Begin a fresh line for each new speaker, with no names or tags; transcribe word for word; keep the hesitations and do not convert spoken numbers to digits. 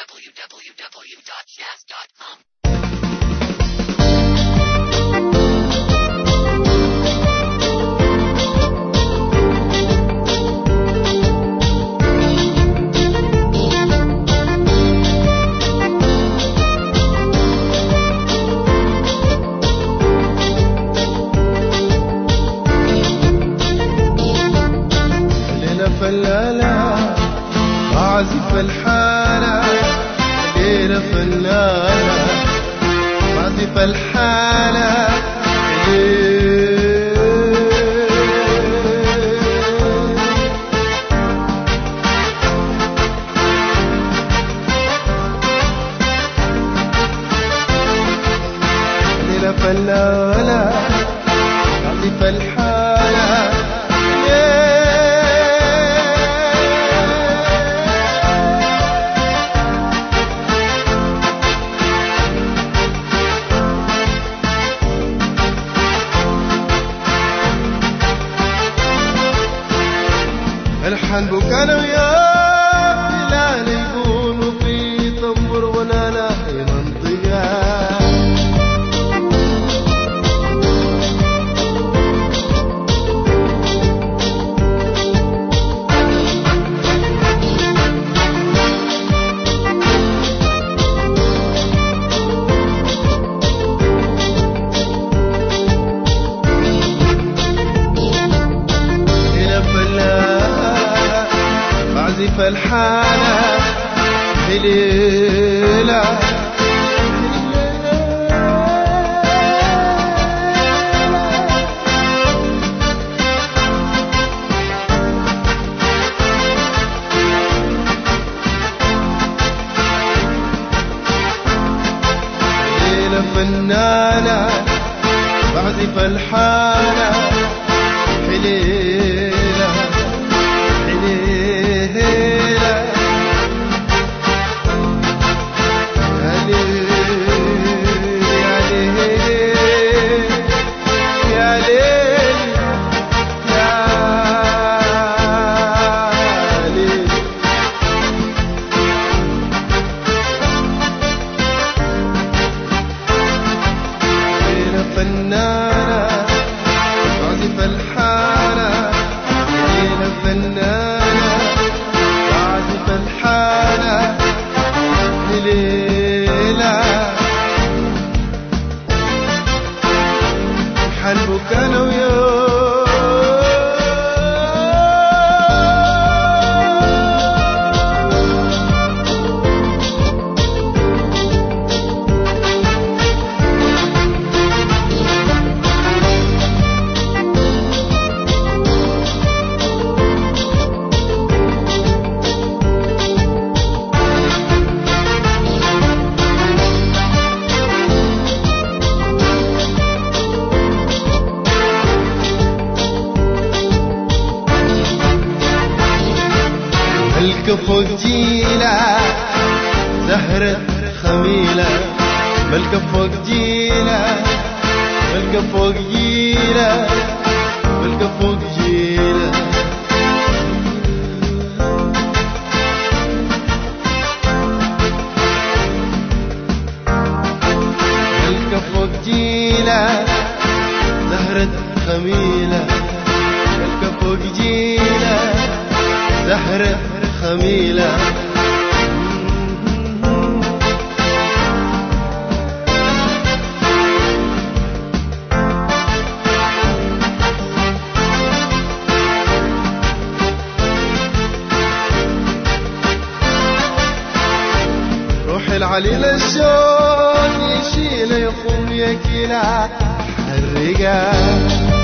w w w dot jazz dot com.
فلالة أعزف الحالة ليلة فلالة أعزف الحالة ليلة فلالة أعزف الحالة الحن بكانا ويا بلال يقولوا في طنبر وانا لا منطقة أعزف الحالة ليلة ليلة فنانة بعزف الحالة ليلة فنانة بعزف الحالة ليلة فنانة بعزف الحالة ليلة حنبك أنا وياك ملكة فوق جيلة زهرة خميلة ملكة فوق جيلة ملكة فوق جيلة ملكة فوق جيلة ملكة فوق جيلة زهرة خميلة ملكة فوق جيلة زهرة خميلة روح العليل الشوق يشيل يقوم يكيلة حرقة